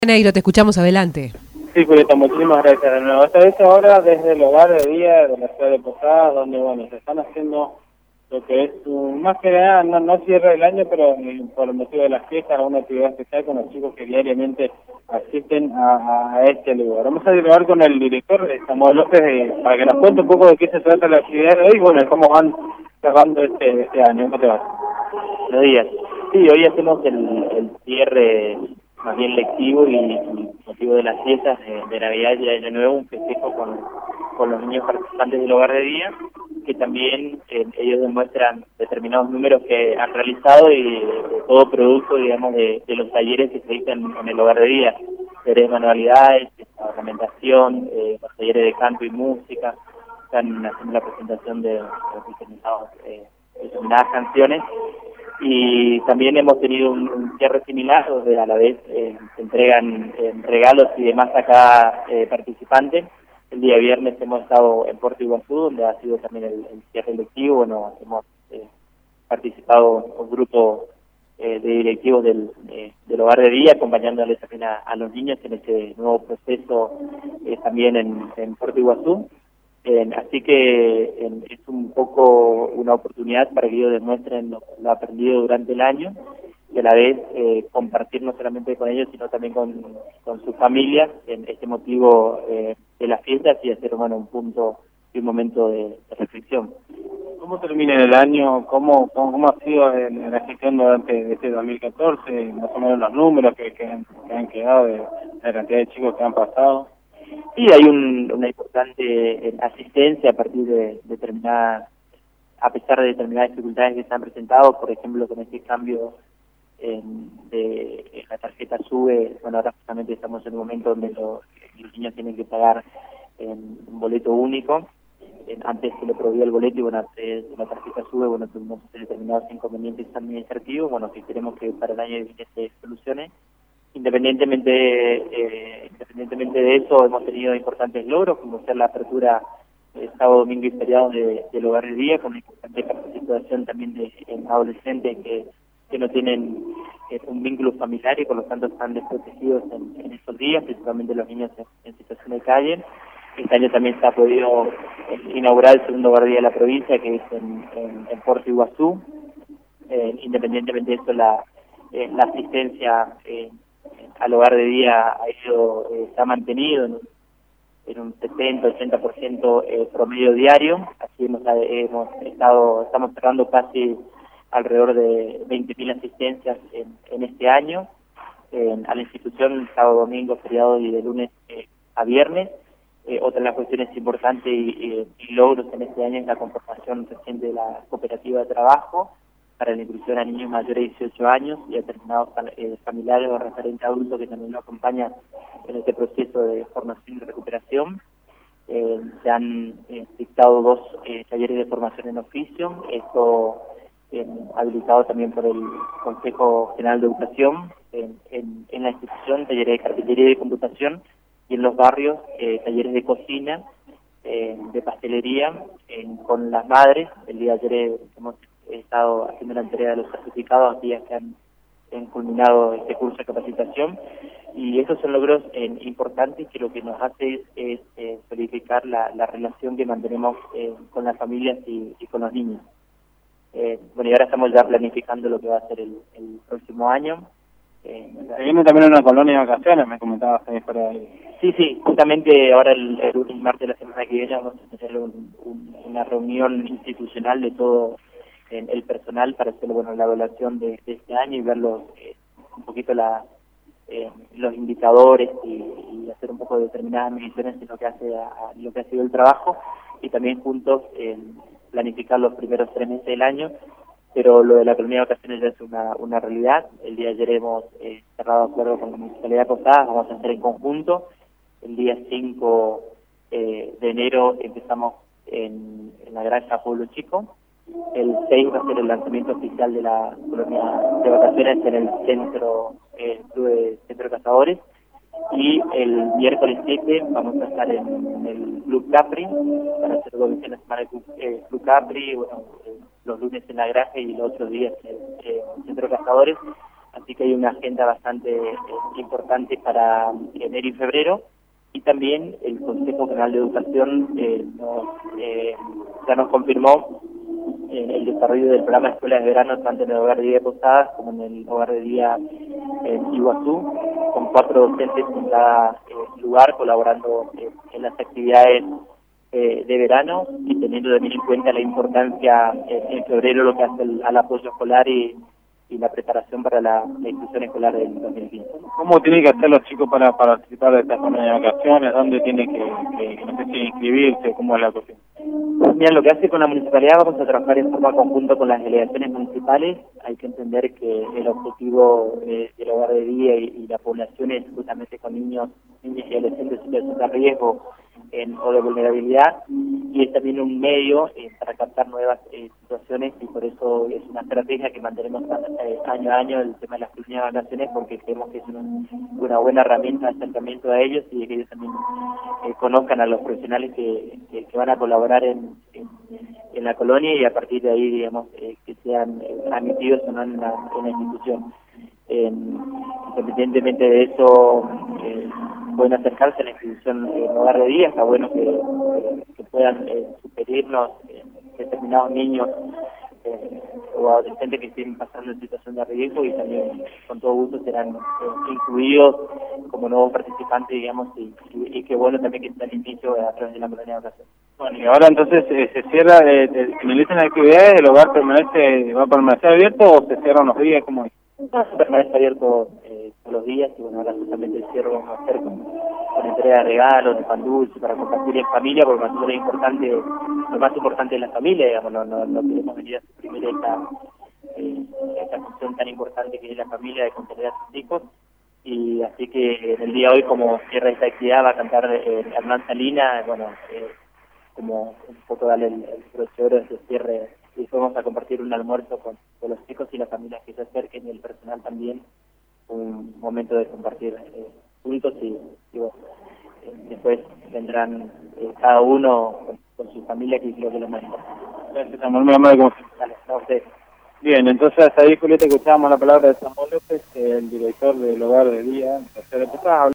Negro, te escuchamos, adelante. Sí, Julieta, muchísimas gracias de nuevo. Esta vez ahora desde el hogar de día de la ciudad de Posadas, donde bueno, se están haciendo lo que es más que nada, no cierra el año, pero por el motivo de las fiestas, una actividad especial con los chicos que diariamente asisten a este lugar. Vamos a dialogar con el director, Samuel López, para que nos cuente un poco de qué se trata la actividad de hoy y bueno, cómo van cerrando este año. ¿Cómo te va? Buenos días. Sí, hoy hacemos el cierre más bien lectivo y motivo de las fiestas de Navidad y de Año Nuevo, un festejo con los niños participantes del hogar de día, que también ellos demuestran determinados números que han realizado y todo producto, digamos, de los talleres que se dictan en el hogar de día, talleres de manualidades, ornamentación, los talleres de canto y música, están haciendo la presentación de determinadas canciones. Y también hemos tenido un cierre similar, donde a la vez se entregan regalos y demás a cada participante. El día viernes hemos estado en Puerto Iguazú, donde ha sido también el cierre electivo. Bueno, hemos participado un grupo de directivos del hogar de día, acompañándoles también a los niños en este nuevo proceso también en Puerto Iguazú. Así que es un poco una oportunidad para que ellos demuestren lo aprendido durante el año y a la vez compartir no solamente con ellos, sino también con sus familias en este motivo de las fiestas y hacer un punto y un momento de reflexión. ¿Cómo termina el año? ¿Cómo ha sido la gestión durante este 2014? Más o menos los números que han quedado de la cantidad de chicos que han pasado. Sí, hay una importante asistencia a partir de a pesar de determinadas dificultades que se han presentado, por ejemplo, con este cambio de la tarjeta SUBE. Bueno, ahora justamente estamos en un momento donde los niños tienen que pagar un boleto único. Antes se le prohibía el boleto y bueno, antes de la tarjeta SUBE, bueno, tuvimos determinados inconvenientes administrativos, bueno, que queremos que para el año que viene se solucione. Independientemente de eso, hemos tenido importantes logros, como ser la apertura sábado, domingo y feriado del hogar de día, con una importante participación también de adolescentes que no tienen un vínculo familiar y por lo tanto están desprotegidos en estos días, principalmente los niños en situación de calle. Este año también se ha podido inaugurar el segundo hogar de día de la provincia, que es en Puerto Iguazú. Independientemente de eso, la asistencia al hogar de día se ha mantenido en un 70-80% promedio diario. Así estamos cerrando casi alrededor de 20.000 asistencias en este año a la institución, sábado, domingo, feriado y de lunes a viernes. Otra de las cuestiones importantes y logros en este año es la conformación reciente de la cooperativa de trabajo para la inclusión a niños mayores de 18 años y a determinados familiares o referentes adultos que también lo acompañan en este proceso de formación y recuperación. Se han dictado 2 talleres de formación en oficio, esto habilitado también por el Consejo General de Educación en la institución, talleres de carpintería y de computación, y en los barrios talleres de cocina, de pastelería, con las madres. El día de ayer hemos estado haciendo la entrega de los certificados a días que han culminado este curso de capacitación, y esos son logros importantes que lo que nos hace es verificar la relación que mantenemos con las familias y con los niños. Bueno, y ahora estamos ya planificando lo que va a ser el próximo año. Se viene también una colonia de vacaciones, me comentabas ahí por ahí. Sí, justamente ahora el lunes y martes de la semana que viene vamos a tener una reunión institucional de todo el personal para hacer la evaluación de este año y ver un poquito los indicadores y hacer un poco de determinadas mediciones de lo que ha sido el trabajo, y también juntos planificar los primeros 3 meses del año. Pero lo de la colonia de vacaciones ya es una realidad. El día de ayer hemos cerrado acuerdo con la Municipalidad de Posadas, vamos a hacer en conjunto. El día 5 de enero empezamos en la granja Pueblo Chico. El 6 va a ser el lanzamiento oficial de la colonia de vacaciones en el Club de Cazadores. Y el miércoles 7 vamos a estar en el Club Capri para hacer 2 veces la semana del Club Capri, los lunes en la granja y los otros días en el Centro de Cazadores. así que hay una agenda bastante importante para enero y febrero. Y también el Consejo General de Educación ya nos confirmó el desarrollo del programa de escuelas de verano tanto en el hogar de día de Posadas como en el hogar de día en Iguazú, con 4 docentes en cada lugar colaborando en las actividades de verano y teniendo también en cuenta la importancia en febrero lo que hace al apoyo escolar y la preparación para la inclusión escolar del 2015. ¿Cómo tienen que hacer los chicos para participar de estas jornadas de vacaciones? ¿Dónde tienen que no sé si inscribirse? ¿Cómo es la cuestión? Mira, lo que hace con la municipalidad, vamos a trabajar en forma conjunta con las delegaciones municipales. Hay que entender que el objetivo del hogar de día y la población es justamente con niños y adolescentes en situación de riesgo o de vulnerabilidad, y es también un medio para captar nuevas situaciones, y por eso es una estrategia que mantenemos año a año el tema de las colonias de vacaciones, porque creemos que es una buena herramienta de acercamiento a ellos y que ellos también conozcan a los profesionales que van a colaborar en la colonia, y a partir de ahí, digamos, que sean admitidos o no en la institución. Independientemente de eso, pueden acercarse a la institución hogar de día. Está bueno que puedan sugerirnos determinados niños o adolescentes que estén pasando en situación de riesgo, y también con todo gusto serán incluidos como nuevos participantes, digamos, y qué bueno también que está el inicio a través de la colonia de vacaciones. Bueno, y ahora entonces se cierra, finalizan las actividades, ¿el hogar va a permanecer abierto o se cierran los días? ¿Cómo es? Permanece abierto todos los días, y bueno, ahora justamente el cierre vamos a hacer con entrega de regalos, de pan dulce, para compartir en familia, porque para nosotros es importante, lo más importante es la familia, digamos, no queremos venir a suprimir esta cuestión tan importante que es la familia, de contener a sus hijos. Y así que en el día de hoy, como cierra esta actividad, va a cantar Hernán Salina, bueno, como un poco darle el broche de oro de ese cierre, y vamos a compartir un almuerzo con los chicos y las familias que se acerquen, y el personal también, un momento de compartir juntos, y bueno, después vendrán cada uno con su familia, que creo que es lo más importante. Gracias, Samuel, muy amable como siempre. Dale, a ustedes. Bien, entonces ahí, Julieta, escuchábamos la palabra de Samuel López, el director del hogar de día de Posadas.